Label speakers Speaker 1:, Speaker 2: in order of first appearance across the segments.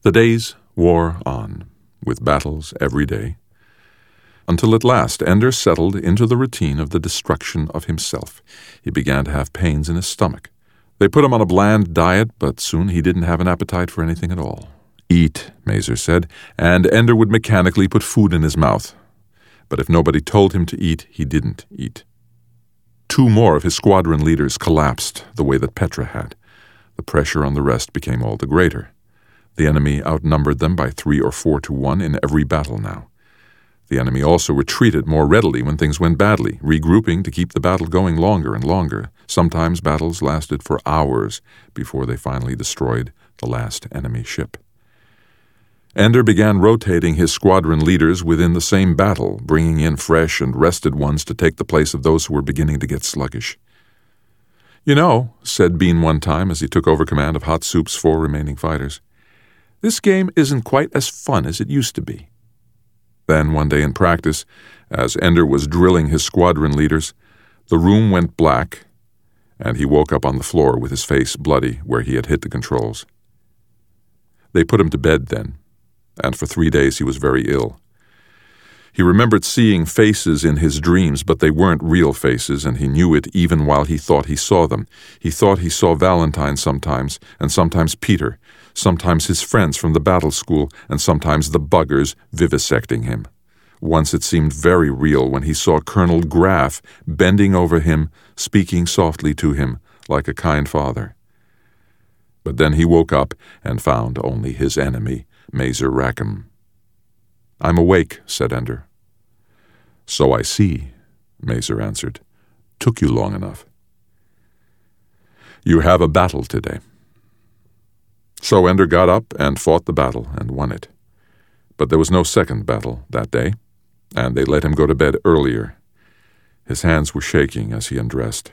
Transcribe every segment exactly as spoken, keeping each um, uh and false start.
Speaker 1: The days wore on, with battles every day, until at last Ender settled into the routine of the destruction of himself. He began to have pains in his stomach. They put him on a bland diet, but soon he didn't have an appetite for anything at all. Eat, Mazer said, and Ender would mechanically put food in his mouth. But if nobody told him to eat, he didn't eat. Two more of his squadron leaders collapsed the way that Petra had. The pressure on the rest became all the greater. The enemy outnumbered them by three or four to one in every battle now. The enemy also retreated more readily when things went badly, regrouping to keep the battle going longer and longer. Sometimes battles lasted for hours before they finally destroyed the last enemy ship. Ender began rotating his squadron leaders within the same battle, bringing in fresh and rested ones to take the place of those who were beginning to get sluggish. "You know," said Bean one time as he took over command of Hot Soup's four remaining fighters, "this game isn't quite as fun as it used to be." Then, one day in practice, as Ender was drilling his squadron leaders, the room went black, and he woke up on the floor with his face bloody where he had hit the controls. They put him to bed then, and for three days he was very ill. He remembered seeing faces in his dreams, but they weren't real faces, and he knew it even while he thought he saw them. He thought he saw Valentine sometimes, and sometimes Peter, sometimes his friends from the battle school, and sometimes the buggers vivisecting him. Once it seemed very real when he saw Colonel Graff bending over him, speaking softly to him like a kind father. But then he woke up and found only his enemy, Mazer Rackham. "I'm awake," said Ender. "So I see," Mazer answered. "Took you long enough." "You have a battle today." So Ender got up and fought the battle and won it. But there was no second battle that day, and they let him go to bed earlier. His hands were shaking as he undressed.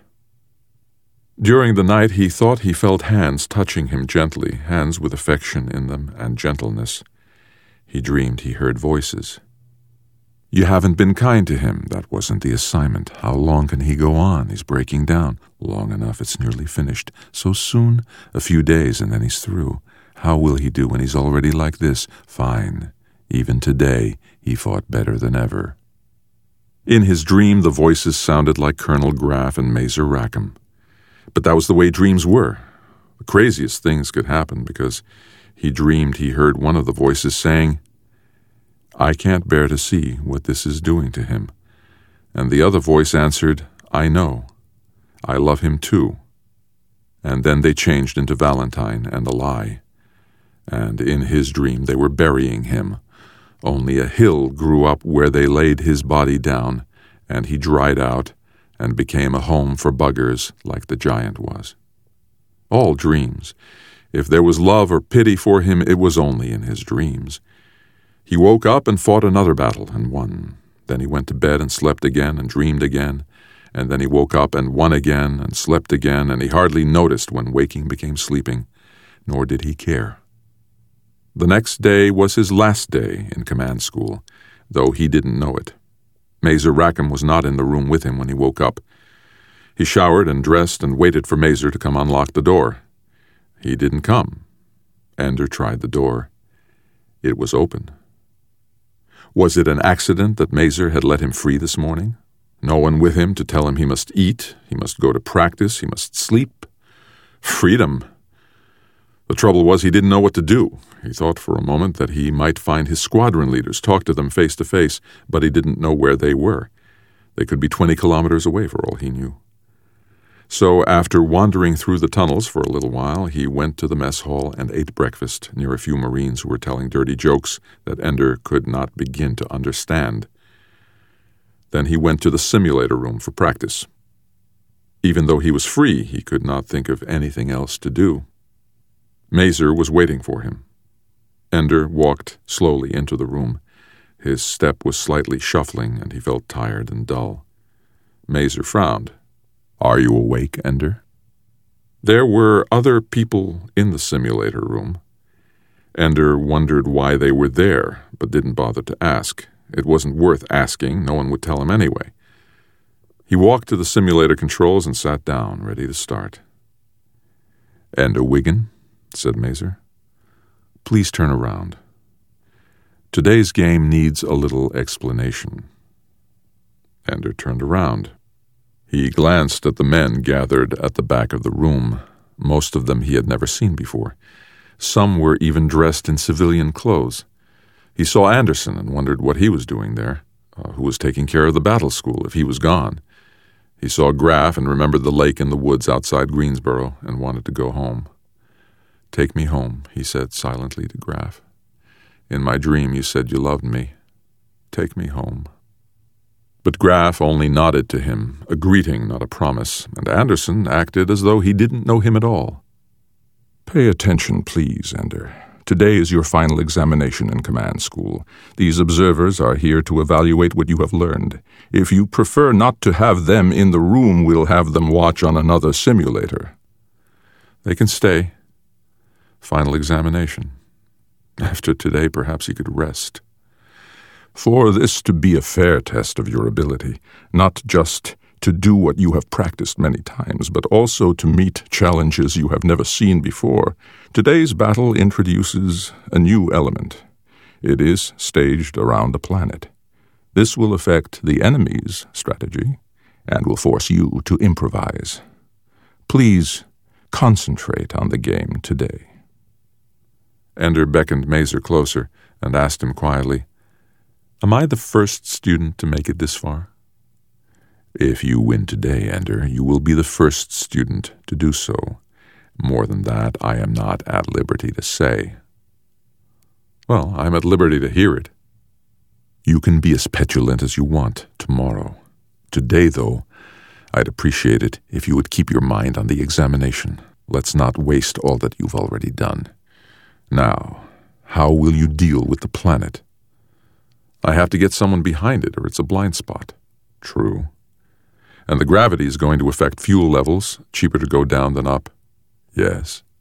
Speaker 1: During the night he thought he felt hands touching him gently, hands with affection in them and gentleness. He dreamed he heard voices. "You haven't been kind to him. That wasn't the assignment. How long can he go on? He's breaking down. Long enough, it's nearly finished. So soon? A few days and then he's through. How will he do when he's already like this? Fine. Even today, he fought better than ever." In his dream, the voices sounded like Colonel Graff and Mazer Rackham. But that was the way dreams were. The craziest things could happen because he dreamed he heard one of the voices saying, "I can't bear to see what this is doing to him." And the other voice answered, "I know. I love him too." And then they changed into Valentine and a lie. And in his dream they were burying him. Only a hill grew up where they laid his body down, and he dried out and became a home for buggers like the giant was. All dreams. If there was love or pity for him, it was only in his dreams. He woke up and fought another battle and won. Then he went to bed and slept again and dreamed again. And then he woke up and won again and slept again, and he hardly noticed when waking became sleeping, nor did he care. The next day was his last day in command school, though he didn't know it. Mazer Rackham was not in the room with him when he woke up. He showered and dressed and waited for Mazer to come unlock the door. He didn't come. Ender tried the door. It was open. Was it an accident that Mazer had let him free this morning? No one with him to tell him he must eat, he must go to practice, he must sleep. Freedom! The trouble was he didn't know what to do. He thought for a moment that he might find his squadron leaders, talk to them face to face, but he didn't know where they were. They could be twenty kilometers away for all he knew. So after wandering through the tunnels for a little while, he went to the mess hall and ate breakfast near a few Marines who were telling dirty jokes that Ender could not begin to understand. Then he went to the simulator room for practice. Even though he was free, he could not think of anything else to do. Mazer was waiting for him. Ender walked slowly into the room. His step was slightly shuffling, and he felt tired and dull. Mazer frowned. "Are you awake, Ender?" There were other people in the simulator room. Ender wondered why they were there, but didn't bother to ask. It wasn't worth asking. No one would tell him anyway. He walked to the simulator controls and sat down, ready to start. "Ender Wiggin," said Mazer. Please turn around. Today's game needs a little explanation." Ender turned around. He glanced at the men gathered at the back of the room. Most of them he had never seen before. Some were even dressed in civilian clothes. He saw Anderson and wondered what he was doing there, uh, who was taking care of the battle school if he was gone. He saw Graff and remembered the lake in the woods outside Greensboro and wanted to go home. "Take me home," he said silently to Graff. "In my dream you said you loved me. Take me home." But Graff only nodded to him, a greeting, not a promise, and Anderson acted as though he didn't know him at all. "Pay attention, please, Ender. Today is your final examination in command school. These observers are here to evaluate what you have learned. If you prefer not to have them in the room, we'll have them watch on another simulator." "They can stay. Final examination. After today, perhaps he could rest." "For this to be a fair test of your ability, not just to do what you have practiced many times, but also to meet challenges you have never seen before, today's battle introduces a new element. It is staged around a planet. This will affect the enemy's strategy and will force you to improvise. Please concentrate on the game today." Ender beckoned Mazer closer and asked him quietly, "Am I the first student to make it this far?" "If you win today, Ender, you will be the first student to do so. More than that, I am not at liberty to say." "Well, I'm at liberty to hear it." "You can be as petulant as you want tomorrow. Today, though, I'd appreciate it if you would keep your mind on the examination. Let's not waste all that you've already done. Now, how will you deal with the planet?" "I have to get someone behind it, or it's a blind spot." "True. And the gravity is going to affect fuel levels, cheaper to go down than up." "Yes."